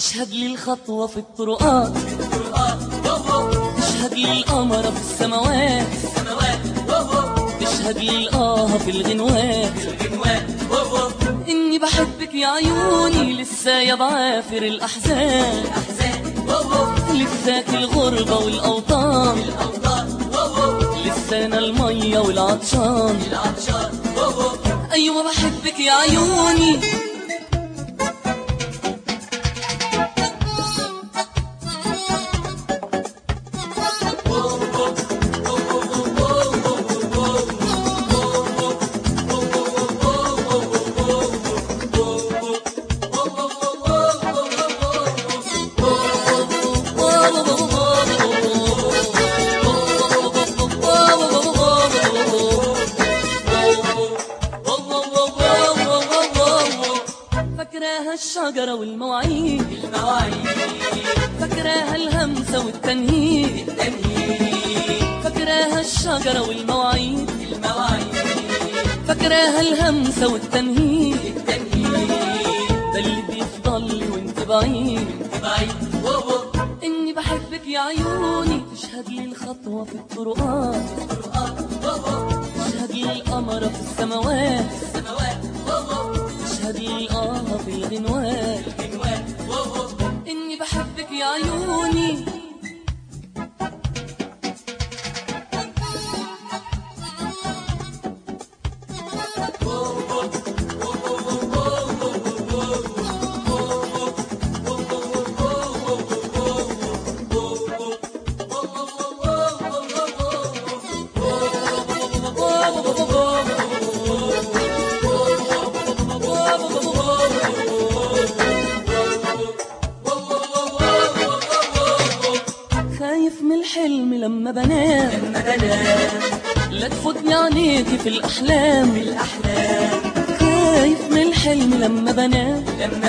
تشهد لي الخطوة في الطرقات، تشهد لي القمر في السماوات، تشهد لي الآه في الغنوات، إني بحبك يا عيوني لسه يا بعافر الأحزان، لساك الغربة والأوطان، لسانا المية والعطشان، أيوة بحبك يا عيوني. فاكراها الشجرة والمواعيد، فاكراها الهمسة والتنهيد، فاكراها الشجرة والمواعيد، فاكراها الهمسة والتنهيد، ده اللي بيفضل لي وانت بعيد، إني بحبك يا عيوني. تشهد لي الخطوة في الطرقات، تشهد لي القمر في السماوات، تشهد لي الآه في الغنوات، إني بحبك يا عيوني. خايف من الحلم لما بنام، لا تفوتني عينيكي في الأحلام، خايف من الحلم لما بنام،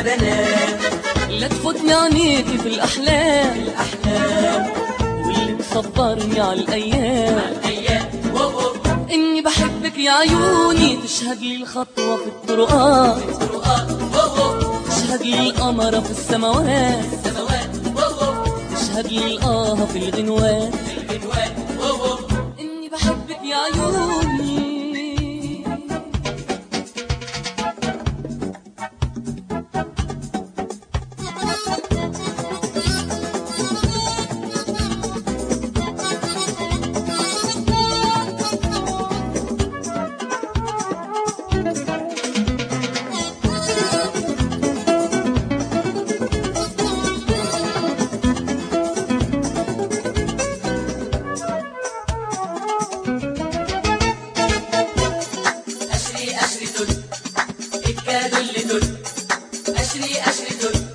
لا تفوتني عينيكي في الأحلام، واللي مصبرني على الأيام، إني بحبك يا عيوني. تشهد لي الخطوة في الطرقات، تشهد لي القمر في السماوات، تشهد لي الآه في الغنوات، إني بحبك يا عيوني. أشري دل، أشري دل.